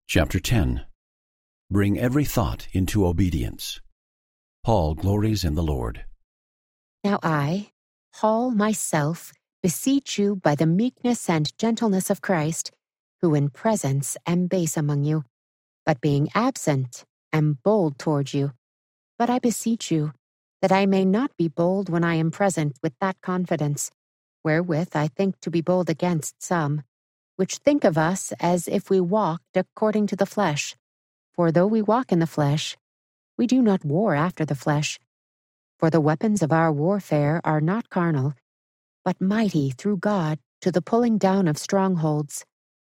Chapter 10. Bring every thought into obedience. Paul glories in the Lord. Now I, Paul myself, beseech you by the meekness and gentleness of Christ, who in presence am base among you, but being absent am bold toward you. But I beseech you, that I may not be bold when I am present with that confidence, wherewith I think to be bold against some, which think of us as if we walked according to the flesh. For though we walk in the flesh, we do not war after the flesh. For the weapons of our warfare are not carnal, but mighty through God to the pulling down of strongholds,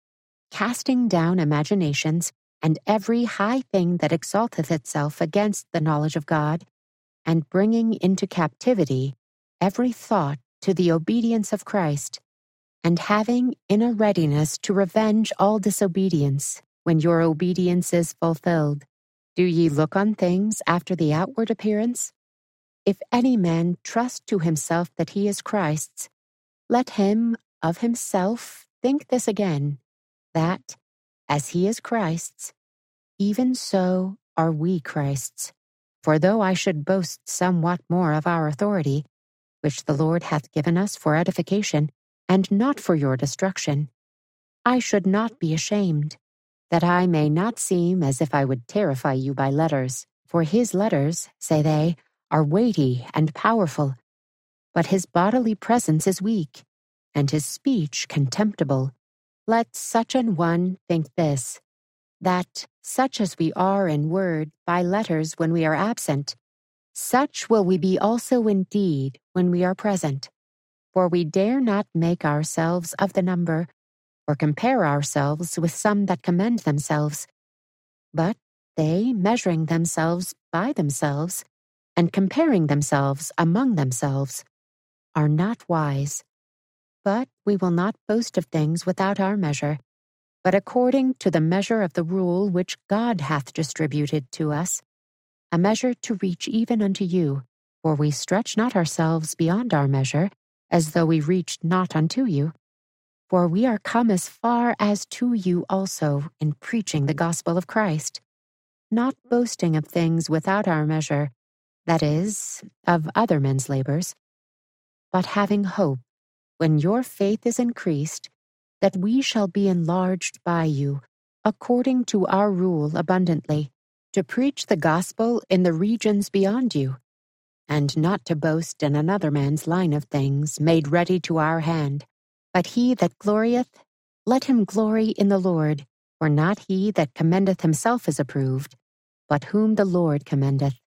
casting down imaginations and every high thing that exalteth itself against the knowledge of God, and bringing into captivity every thought to the obedience of Christ, and having in a readiness to revenge all disobedience, when your obedience is fulfilled. Do ye look on things after the outward appearance? If any man trust to himself that he is Christ's, let him of himself think this again, that, as he is Christ's, even so are we Christ's. For though I should boast somewhat more of our authority, which the Lord hath given us for edification, and not for your destruction, I should not be ashamed, that I may not seem as if I would terrify you by letters. For his letters, say they, are weighty and powerful, but his bodily presence is weak, and his speech contemptible. Let such an one think this, that such as we are in word by letters when we are absent, such will we be also in deed when we are present. For we dare not make ourselves of the number, or compare ourselves with some that commend themselves. But they, measuring themselves by themselves, and comparing themselves among themselves, are not wise. But we will not boast of things without our measure, but according to the measure of the rule which God hath distributed to us, a measure to reach even unto you. For we stretch not ourselves beyond our measure, as though we reached not unto you. For we are come as far as to you also in preaching the gospel of Christ, not boasting of things without our measure, that is, of other men's labors, but having hope, when your faith is increased, that we shall be enlarged by you, according to our rule abundantly, to preach the gospel in the regions beyond you, and not to boast in another man's line of things made ready to our hand. But he that glorieth, let him glory in the Lord. For not he that commendeth himself is approved, but whom the Lord commendeth.